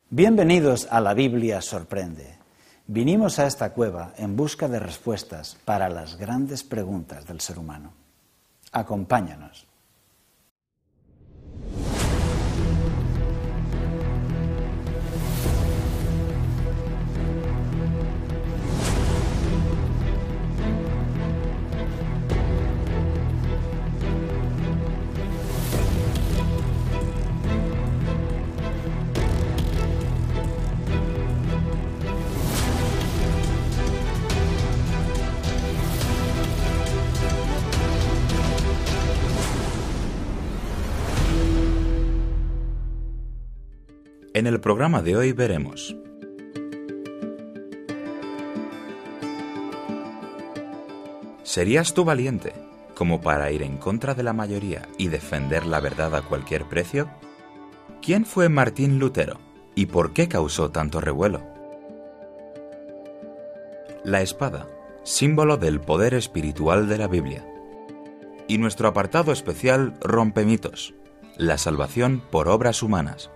Bienvenidos a La Biblia Sorprende. Vinimos a esta cueva en busca de respuestas para las grandes preguntas del ser humano. Acompáñanos. En el programa de hoy veremos: ¿serías tú valiente como para ir en contra de la mayoría y defender la verdad a cualquier precio? ¿Quién fue Martín Lutero y por qué causó tanto revuelo? La espada, símbolo del poder espiritual de la Biblia. Y nuestro apartado especial Rompe mitos, la salvación por obras humanas.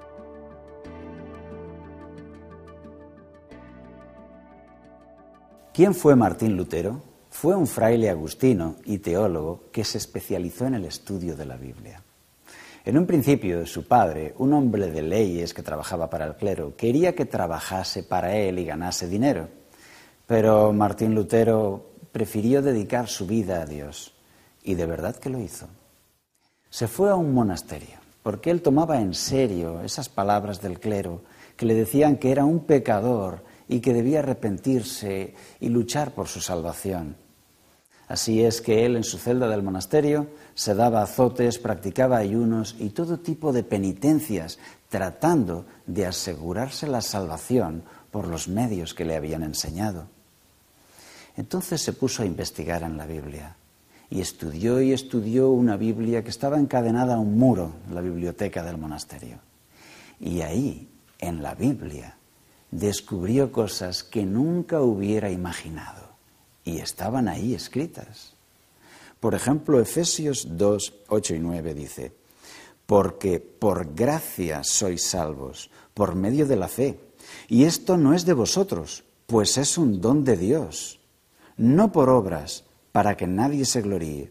¿Quién fue Martín Lutero? Fue un fraile agustino y teólogo que se especializó en el estudio de la Biblia. En un principio, su padre, un hombre de leyes que trabajaba para el clero, quería que trabajase para él y ganase dinero. Pero Martín Lutero prefirió dedicar su vida a Dios, y de verdad que lo hizo. Se fue a un monasterio, porque él tomaba en serio esas palabras del clero que le decían que era un pecador y que debía arrepentirse y luchar por su salvación. Así es que él, en su celda del monasterio, se daba azotes, practicaba ayunos y todo tipo de penitencias, tratando de asegurarse la salvación por los medios que le habían enseñado. Entonces se puso a investigar en la Biblia y estudió una Biblia que estaba encadenada a un muro en la biblioteca del monasterio. Y ahí, en la Biblia, descubrió cosas que nunca hubiera imaginado y estaban ahí escritas. Por ejemplo, Efesios 2, 8 y 9 dice: porque por gracia sois salvos, por medio de la fe, y esto no es de vosotros, pues es un don de Dios, no por obras, para que nadie se gloríe.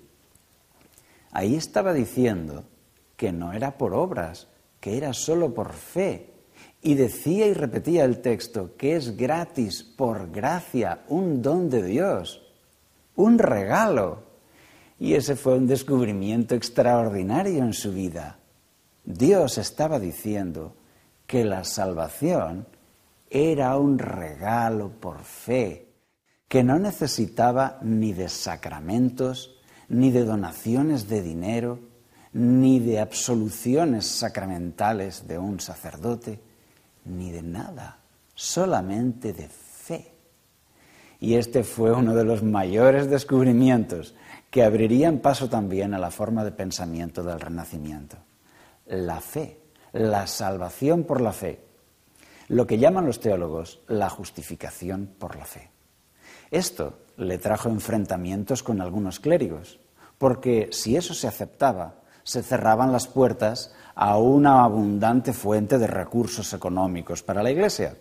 Ahí estaba diciendo que no era por obras, que era solo por fe. Y decía y repetía el texto que es gratis, por gracia, un don de Dios, un regalo. Y ese fue un descubrimiento extraordinario en su vida. Dios estaba diciendo que la salvación era un regalo por fe, que no necesitaba ni de sacramentos, ni de donaciones de dinero, ni de absoluciones sacramentales de un sacerdote, ni de nada, solamente de fe. Y este fue uno de los mayores descubrimientos que abrirían paso también a la forma de pensamiento del Renacimiento. La fe, la salvación por la fe, lo que llaman los teólogos la justificación por la fe. Esto le trajo enfrentamientos con algunos clérigos, porque si eso se aceptaba, se cerraban las puertas a una abundante fuente de recursos económicos para la Iglesia.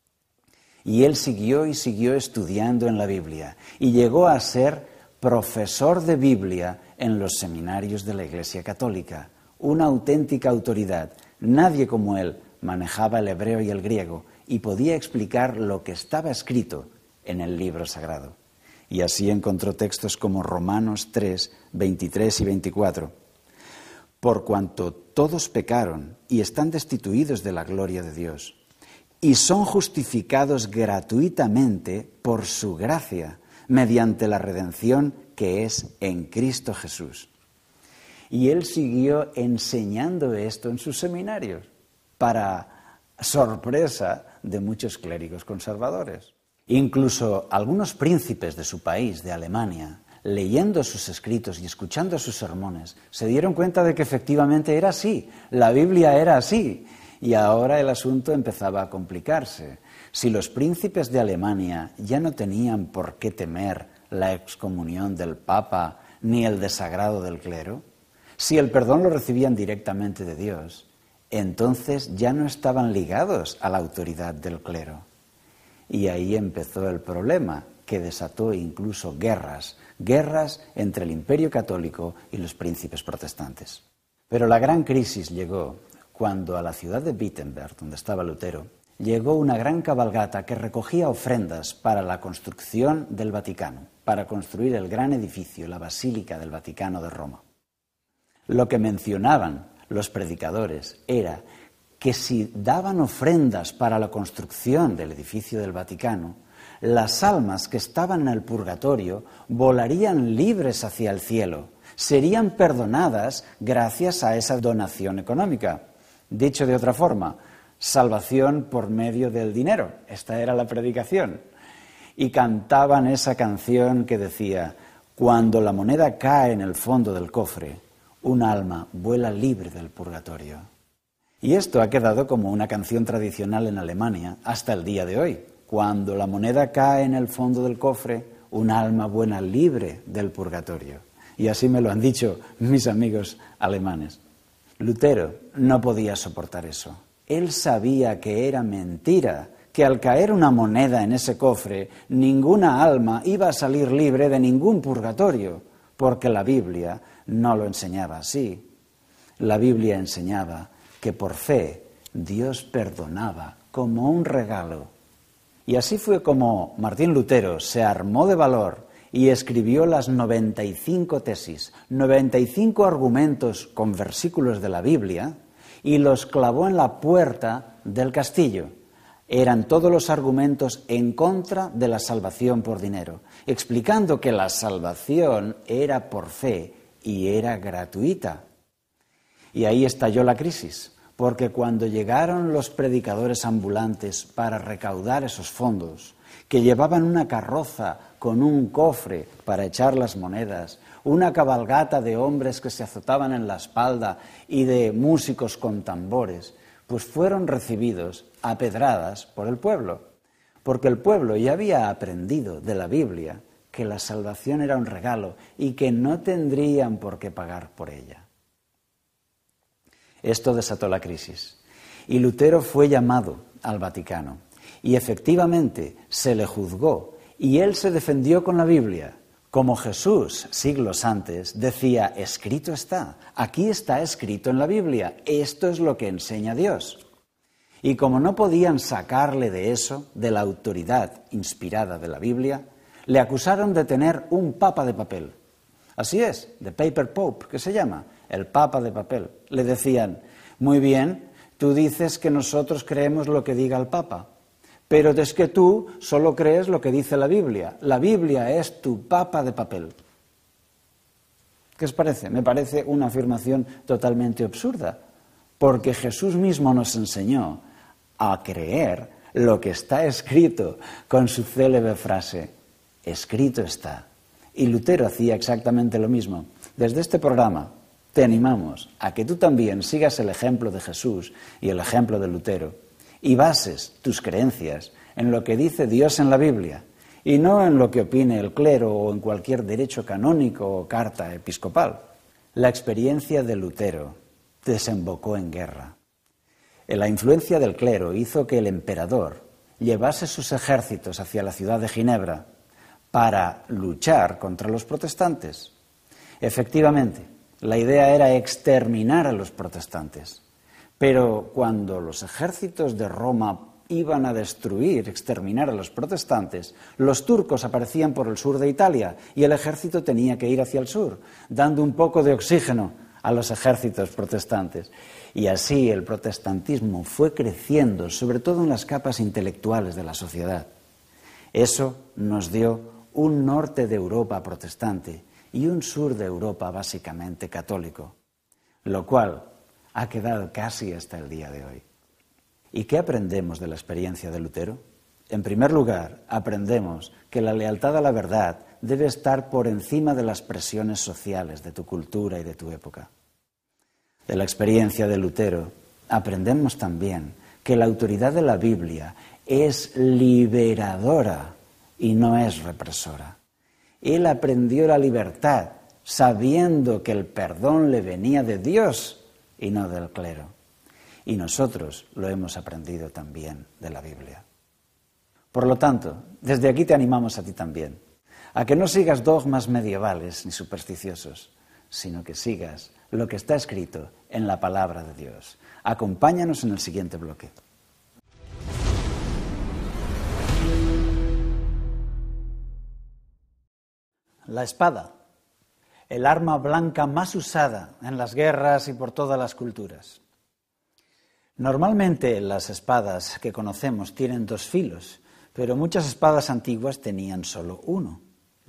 Y él siguió estudiando en la Biblia y llegó a ser profesor de Biblia en los seminarios de la Iglesia Católica, una auténtica autoridad. Nadie como él manejaba el hebreo y el griego y podía explicar lo que estaba escrito en el libro sagrado. Y así encontró textos como Romanos 3, 23 y 24. Por cuanto todos pecaron y están destituidos de la gloria de Dios, y son justificados gratuitamente por su gracia, mediante la redención que es en Cristo Jesús. Y él siguió enseñando esto en sus seminarios, para sorpresa de muchos clérigos conservadores. Incluso algunos príncipes de su país, de Alemania, leyendo sus escritos y escuchando sus sermones, se dieron cuenta de que efectivamente era así, la Biblia era así, y ahora el asunto empezaba a complicarse. Si los príncipes de Alemania ya no tenían por qué temer la excomunión del Papa ni el desagrado del clero, si el perdón lo recibían directamente de Dios, entonces ya no estaban ligados a la autoridad del clero. Y ahí empezó el problema, que desató incluso guerras entre el Imperio Católico y los príncipes protestantes. Pero la gran crisis llegó cuando a la ciudad de Wittenberg, donde estaba Lutero, llegó una gran cabalgata que recogía ofrendas para la construcción del Vaticano, para construir el gran edificio, la Basílica del Vaticano de Roma. Lo que mencionaban los predicadores era que si daban ofrendas para la construcción del edificio del Vaticano, las almas que estaban en el purgatorio volarían libres hacia el cielo, serían perdonadas gracias a esa donación económica. Dicho de otra forma, salvación por medio del dinero. Esta era la predicación. Y cantaban esa canción que decía: cuando la moneda cae en el fondo del cofre, un alma vuela libre del purgatorio. Y esto ha quedado como una canción tradicional en Alemania hasta el día de hoy. Cuando la moneda cae en el fondo del cofre, un alma vuela libre del purgatorio. Y así me lo han dicho mis amigos alemanes. Lutero no podía soportar eso. Él sabía que era mentira, que al caer una moneda en ese cofre, ninguna alma iba a salir libre de ningún purgatorio, porque la Biblia no lo enseñaba así. La Biblia enseñaba que por fe Dios perdonaba como un regalo. Y así fue como Martín Lutero se armó de valor y escribió las 95 tesis, 95 argumentos con versículos de la Biblia, y los clavó en la puerta del castillo. Eran todos los argumentos en contra de la salvación por dinero, explicando que la salvación era por fe y era gratuita. Y ahí estalló la crisis, porque cuando llegaron los predicadores ambulantes para recaudar esos fondos, que llevaban una carroza con un cofre para echar las monedas, una cabalgata de hombres que se azotaban en la espalda y de músicos con tambores, pues fueron recibidos a pedradas por el pueblo, porque el pueblo ya había aprendido de la Biblia que la salvación era un regalo y que no tendrían por qué pagar por ella. Esto desató la crisis y Lutero fue llamado al Vaticano y efectivamente se le juzgó y él se defendió con la Biblia. Como Jesús, siglos antes, decía: escrito está, aquí está escrito en la Biblia, esto es lo que enseña Dios. Y como no podían sacarle de eso, de la autoridad inspirada de la Biblia, le acusaron de tener un papa de papel. Así es, the paper pope, que se llama, el papa de papel. Le decían: muy bien, tú dices que nosotros creemos lo que diga el papa, pero es que tú solo crees lo que dice la Biblia. La Biblia es tu papa de papel. ¿Qué os parece? Me parece una afirmación totalmente absurda, porque Jesús mismo nos enseñó a creer lo que está escrito con su célebre frase: escrito está. Y Lutero hacía exactamente lo mismo. Desde este programa te animamos a que tú también sigas el ejemplo de Jesús y el ejemplo de Lutero y bases tus creencias en lo que dice Dios en la Biblia y no en lo que opine el clero o en cualquier derecho canónico o carta episcopal. La experiencia de Lutero desembocó en guerra. La influencia del clero hizo que el emperador llevase sus ejércitos hacia la ciudad de Ginebra para luchar contra los protestantes. Efectivamente, la idea era exterminar a los protestantes. Pero cuando los ejércitos de Roma iban a destruir, exterminar a los protestantes, los turcos aparecían por el sur de Italia y el ejército tenía que ir hacia el sur, dando un poco de oxígeno a los ejércitos protestantes. Y así el protestantismo fue creciendo, sobre todo en las capas intelectuales de la sociedad. Eso nos dio un norte de Europa protestante y un sur de Europa básicamente católico, lo cual ha quedado casi hasta el día de hoy. ¿Y qué aprendemos de la experiencia de Lutero? En primer lugar, aprendemos que la lealtad a la verdad debe estar por encima de las presiones sociales de tu cultura y de tu época. De la experiencia de Lutero, aprendemos también que la autoridad de la Biblia es liberadora y no es represora. Él aprendió la libertad sabiendo que el perdón le venía de Dios y no del clero. y nosotros lo hemos aprendido también de la Biblia. Por lo tanto, desde aquí te animamos a ti también, a que no sigas dogmas medievales ni supersticiosos, sino que sigas lo que está escrito en la palabra de Dios. Acompáñanos en el siguiente bloque. La espada, el arma blanca más usada en las guerras y por todas las culturas. Normalmente las espadas que conocemos tienen 2 filos, pero muchas espadas antiguas tenían solo uno.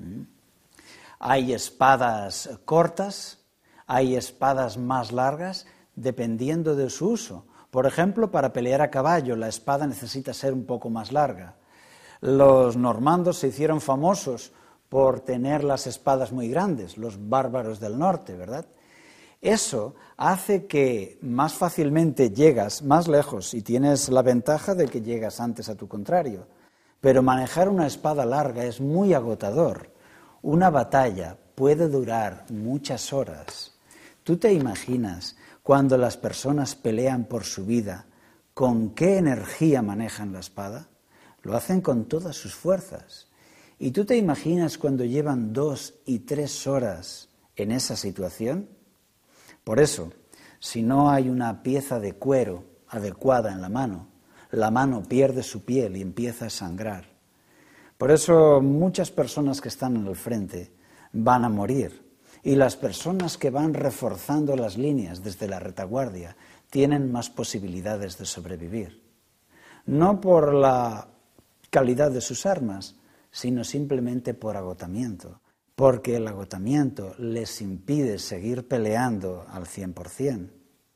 Hay espadas cortas, hay espadas más largas, dependiendo de su uso. Por ejemplo, para pelear a caballo, la espada necesita ser un poco más larga. Los normandos se hicieron famosos por tener las espadas muy grandes, los bárbaros del norte, ¿verdad? Eso hace que más fácilmente llegas más lejos y tienes la ventaja de que llegas antes a tu contrario. Pero manejar una espada larga es muy agotador. Una batalla puede durar muchas horas. ¿Tú te imaginas cuando las personas pelean por su vida, con qué energía manejan la espada? Lo hacen con todas sus fuerzas. ¿Y tú te imaginas cuando llevan 2 y 3 horas en esa situación? Por eso, si no hay una pieza de cuero adecuada en la mano pierde su piel y empieza a sangrar. Por eso muchas personas que están en el frente van a morir. Y las personas que van reforzando las líneas desde la retaguardia tienen más posibilidades de sobrevivir. No por la calidad de sus armas, sino simplemente por agotamiento, porque el agotamiento les impide seguir peleando al 100%.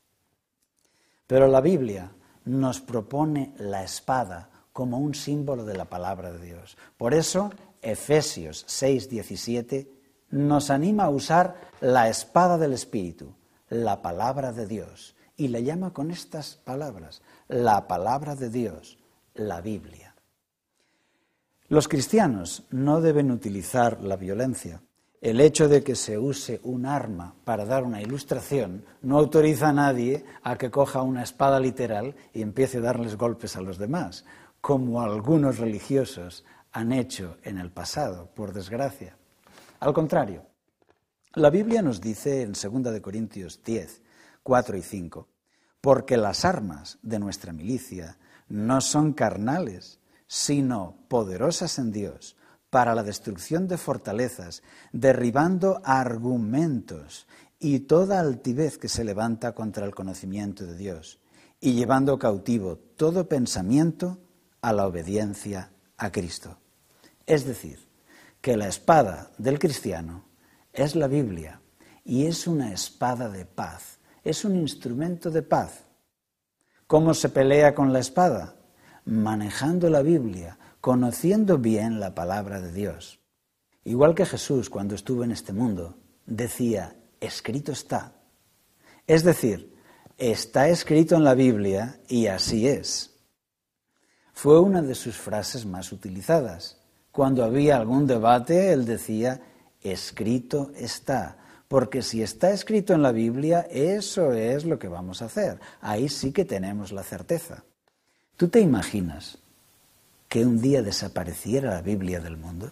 Pero la Biblia nos propone la espada como un símbolo de la palabra de Dios. Por eso, Efesios 6:17 nos anima a usar la espada del Espíritu, la palabra de Dios, y le llama con estas palabras, la palabra de Dios, la Biblia. Los cristianos no deben utilizar la violencia. El hecho de que se use un arma para dar una ilustración no autoriza a nadie a que coja una espada literal y empiece a darles golpes a los demás, como algunos religiosos han hecho en el pasado, por desgracia. Al contrario, la Biblia nos dice en 2 de Corintios 10, 4 y 5, porque las armas de nuestra milicia no son carnales, sino poderosas en Dios, para la destrucción de fortalezas, derribando argumentos y toda altivez que se levanta contra el conocimiento de Dios, y llevando cautivo todo pensamiento a la obediencia a Cristo. Es decir, que la espada del cristiano es la Biblia y es una espada de paz, es un instrumento de paz. ¿Cómo se pelea con la espada? Manejando la Biblia, conociendo bien la palabra de Dios. Igual que Jesús cuando estuvo en este mundo, decía, escrito está. Es decir, está escrito en la Biblia y así es. Fue una de sus frases más utilizadas. Cuando había algún debate, él decía, escrito está. Porque si está escrito en la Biblia, eso es lo que vamos a hacer. Ahí sí que tenemos la certeza. ¿Tú te imaginas que un día desapareciera la Biblia del mundo?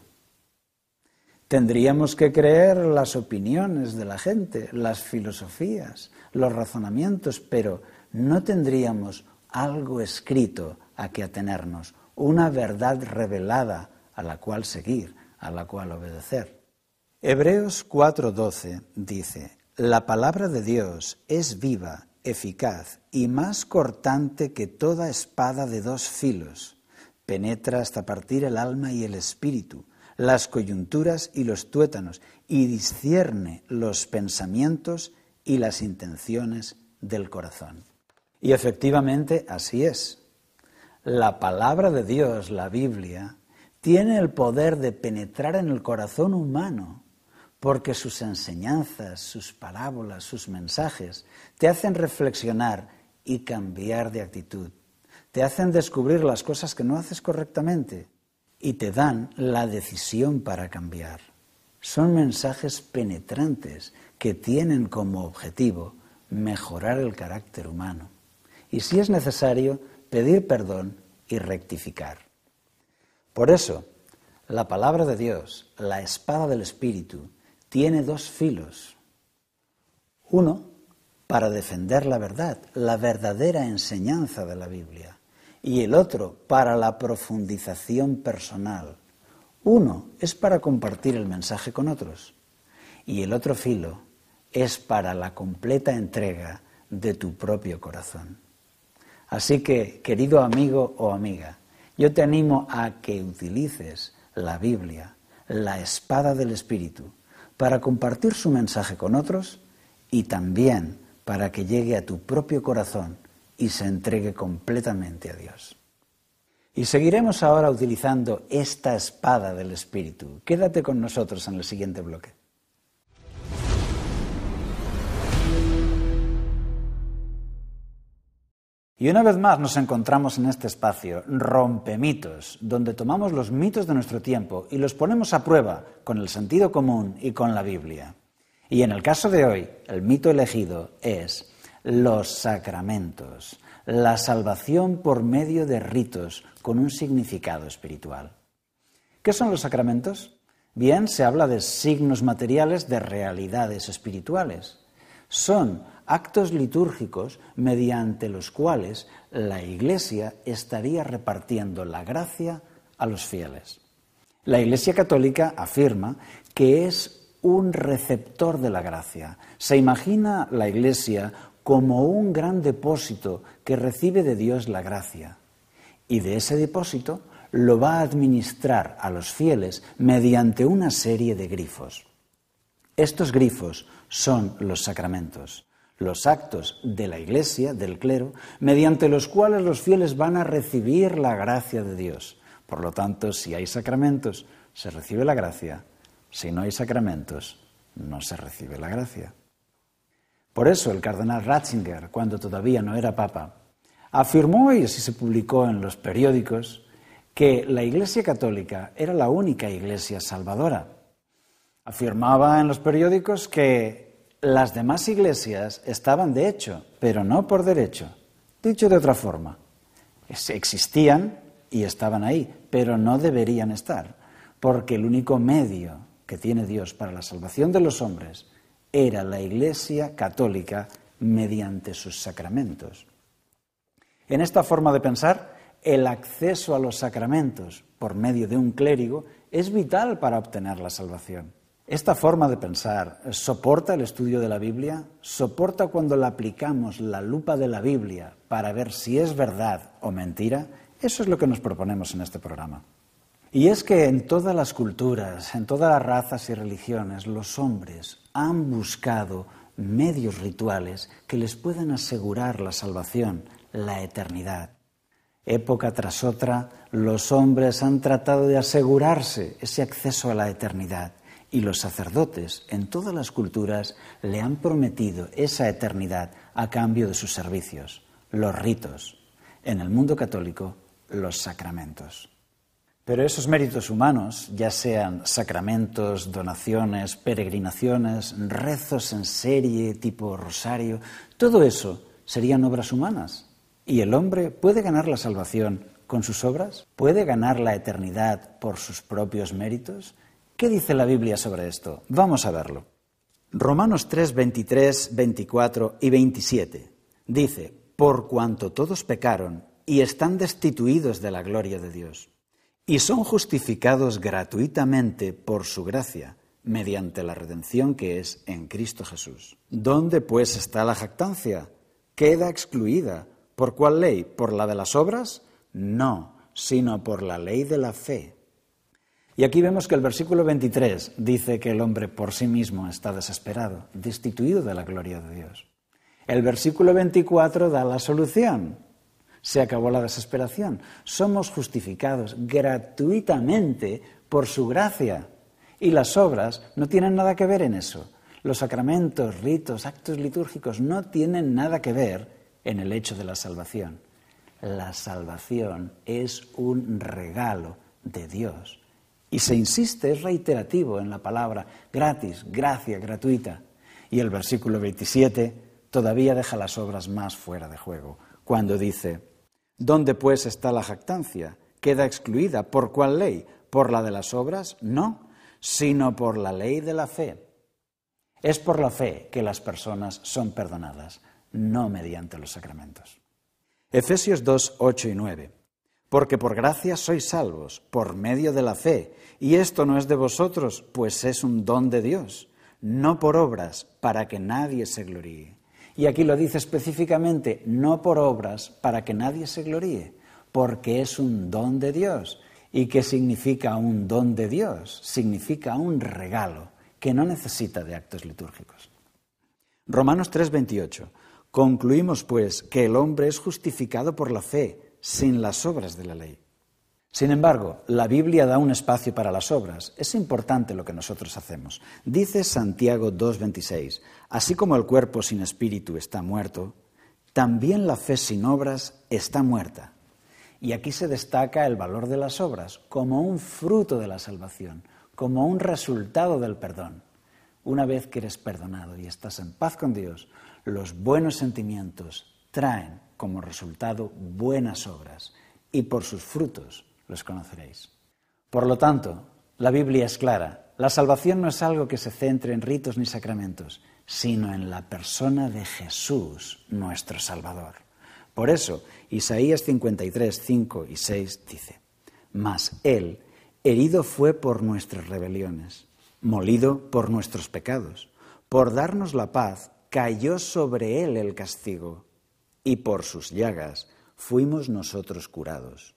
Tendríamos que creer las opiniones de la gente, las filosofías, los razonamientos, pero no tendríamos algo escrito a que atenernos, una verdad revelada a la cual seguir, a la cual obedecer. Hebreos 4:12 dice, la palabra de Dios es viva, eficaz y más cortante que toda espada de 2 filos. Penetra hasta partir el alma y el espíritu, las coyunturas y los tuétanos, y discierne los pensamientos y las intenciones del corazón. Y efectivamente así es. La palabra de Dios, la Biblia, tiene el poder de penetrar en el corazón humano, porque sus enseñanzas, sus parábolas, sus mensajes te hacen reflexionar y cambiar de actitud. Te hacen descubrir las cosas que no haces correctamente y te dan la decisión para cambiar. Son mensajes penetrantes que tienen como objetivo mejorar el carácter humano. y, si es necesario, pedir perdón y rectificar. Por eso, la palabra de Dios, la espada del Espíritu, tiene dos filos. Uno, para defender la verdad, la verdadera enseñanza de la Biblia, y el otro, para la profundización personal. Uno es para compartir el mensaje con otros, y el otro filo es para la completa entrega de tu propio corazón. Así que, querido amigo o amiga, yo te animo a que utilices la Biblia, la espada del Espíritu, para compartir su mensaje con otros y también para que llegue a tu propio corazón y se entregue completamente a Dios. Y seguiremos ahora utilizando esta espada del Espíritu. Quédate con nosotros en el siguiente bloque. Y una vez más nos encontramos en este espacio, Rompemitos, donde tomamos los mitos de nuestro tiempo y los ponemos a prueba con el sentido común y con la Biblia. Y en el caso de hoy, el mito elegido es los sacramentos, la salvación por medio de ritos con un significado espiritual. ¿Qué son los sacramentos? Bien, se habla de signos materiales de realidades espirituales. Son actos litúrgicos mediante los cuales la Iglesia estaría repartiendo la gracia a los fieles. La Iglesia Católica afirma que es un receptor de la gracia. Se imagina la Iglesia como un gran depósito que recibe de Dios la gracia. Y de ese depósito lo va a administrar a los fieles mediante una serie de grifos. Estos grifos son los sacramentos, los actos de la Iglesia, del clero, mediante los cuales los fieles van a recibir la gracia de Dios. Por lo tanto, si hay sacramentos, se recibe la gracia. Si no hay sacramentos, no se recibe la gracia. Por eso el cardenal Ratzinger, cuando todavía no era papa, afirmó, y así se publicó en los periódicos, que la Iglesia Católica era la única Iglesia salvadora. Afirmaba en los periódicos que las demás iglesias estaban de hecho, pero no por derecho. Dicho de otra forma, existían y estaban ahí, pero no deberían estar, porque el único medio que tiene Dios para la salvación de los hombres era la Iglesia Católica mediante sus sacramentos. En esta forma de pensar, el acceso a los sacramentos por medio de un clérigo es vital para obtener la salvación. Esta forma de pensar soporta el estudio de la Biblia, soporta cuando le aplicamos la lupa de la Biblia para ver si es verdad o mentira. Eso es lo que nos proponemos en este programa. Y es que en todas las culturas, en todas las razas y religiones, los hombres han buscado medios rituales que les puedan asegurar la salvación, la eternidad. Época tras otra, los hombres han tratado de asegurarse ese acceso a la eternidad. Y los sacerdotes, en todas las culturas, le han prometido esa eternidad a cambio de sus servicios, los ritos. En el mundo católico, los sacramentos. Pero esos méritos humanos, ya sean sacramentos, donaciones, peregrinaciones, rezos en serie tipo rosario, todo eso serían obras humanas. ¿Y el hombre puede ganar la salvación con sus obras? ¿Puede ganar la eternidad por sus propios méritos? ¿Qué dice la Biblia sobre esto? Vamos a verlo. Romanos 3, 23, 24 y 27 dice: por cuanto todos pecaron y están destituidos de la gloria de Dios, y son justificados gratuitamente por su gracia, mediante la redención que es en Cristo Jesús. ¿Dónde pues está la jactancia? Queda excluida. ¿Por cuál ley? ¿Por la de las obras? No, sino por la ley de la fe. Y aquí vemos que el versículo 23 dice que el hombre por sí mismo está desesperado, destituido de la gloria de Dios. El versículo 24 da la solución. Se acabó la desesperación. Somos justificados gratuitamente por su gracia. Y las obras no tienen nada que ver en eso. Los sacramentos, ritos, actos litúrgicos no tienen nada que ver en el hecho de la salvación. La salvación es un regalo de Dios. Y se insiste, es reiterativo en la palabra gratis, gracia, gratuita. Y el versículo 27 todavía deja las obras más fuera de juego. cuando dice: ¿dónde pues está la jactancia? ¿Queda excluida? ¿Por cuál ley? ¿Por la de las obras? No, sino por la ley de la fe. Es por la fe que las personas son perdonadas, no mediante los sacramentos. Efesios 2, 8 y 9. Porque por gracia sois salvos, por medio de la fe, y esto no es de vosotros, pues es un don de Dios, no por obras, para que nadie se gloríe. Y aquí lo dice específicamente, no por obras, para que nadie se gloríe, porque es un don de Dios. ¿Y qué significa un don de Dios? Significa un regalo que no necesita de actos litúrgicos. Romanos 3, 28. Concluimos, pues, que el hombre es justificado por la fe, sin las obras de la ley. Sin embargo, la Biblia da un espacio para las obras. Es importante lo que nosotros hacemos. Dice Santiago 2:26, así como el cuerpo sin espíritu está muerto, también la fe sin obras está muerta. Y aquí se destaca el valor de las obras como un fruto de la salvación, como un resultado del perdón. Una vez que eres perdonado y estás en paz con Dios, los buenos sentimientos traen como resultado buenas obras, y por sus frutos los conoceréis. Por lo tanto, la Biblia es clara. La salvación no es algo que se centre en ritos ni sacramentos, sino en la persona de Jesús, nuestro Salvador. Por eso, Isaías 53, 5 y 6 dice: mas Él herido fue por nuestras rebeliones, molido por nuestros pecados. Por darnos la paz, cayó sobre Él el castigo, y por sus llagas fuimos nosotros curados.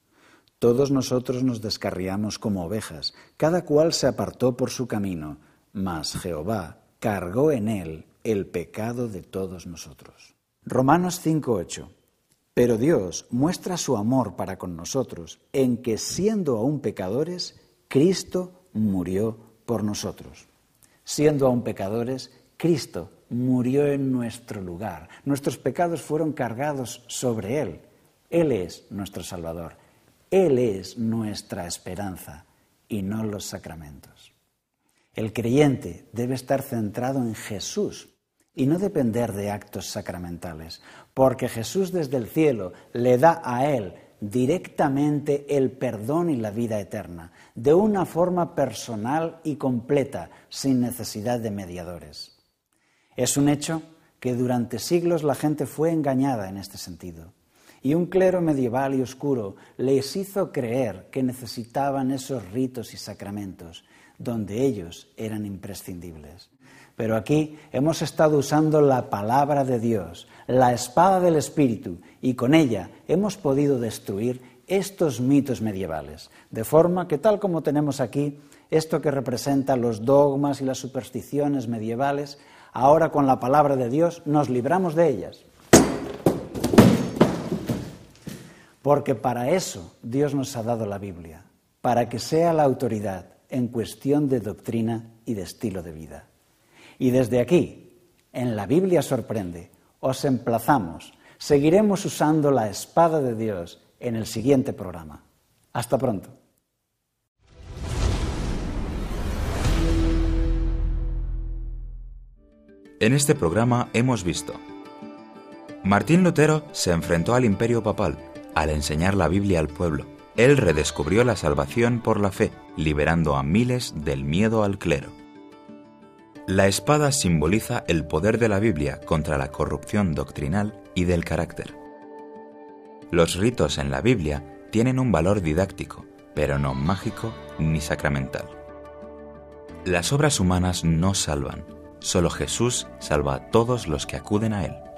Todos nosotros nos descarriamos como ovejas, cada cual se apartó por su camino, mas Jehová cargó en Él el pecado de todos nosotros. Romanos 5:8. Pero Dios muestra su amor para con nosotros en que, siendo aún pecadores, Cristo murió por nosotros. Siendo aún pecadores, Cristo murió en nuestro lugar. Nuestros pecados fueron cargados sobre Él. Él es nuestro Salvador. Él es nuestra esperanza y no los sacramentos. El creyente debe estar centrado en Jesús y no depender de actos sacramentales, porque Jesús desde el cielo le da a Él directamente el perdón y la vida eterna, de una forma personal y completa, sin necesidad de mediadores. Es un hecho que durante siglos la gente fue engañada en este sentido, y un clero medieval y oscuro les hizo creer que necesitaban esos ritos y sacramentos, donde ellos eran imprescindibles. Pero aquí hemos estado usando la palabra de Dios, la espada del Espíritu, y con ella hemos podido destruir estos mitos medievales, de forma que, tal como tenemos aquí, esto que representa los dogmas y las supersticiones medievales, ahora con la palabra de Dios nos libramos de ellas. Porque para eso Dios nos ha dado la Biblia, para que sea la autoridad en cuestión de doctrina y de estilo de vida. Y desde aquí, en La Biblia Sorprende, os emplazamos, seguiremos usando la espada de Dios en el siguiente programa. Hasta pronto. En este programa hemos visto: Martín Lutero se enfrentó al imperio papal al enseñar la Biblia al pueblo. Él redescubrió la salvación por la fe, liberando a miles del miedo al clero. La espada simboliza el poder de la Biblia contra la corrupción doctrinal y del carácter. Los ritos en la Biblia tienen un valor didáctico, pero no mágico ni sacramental. Las obras humanas no salvan, solo Jesús salva a todos los que acuden a Él.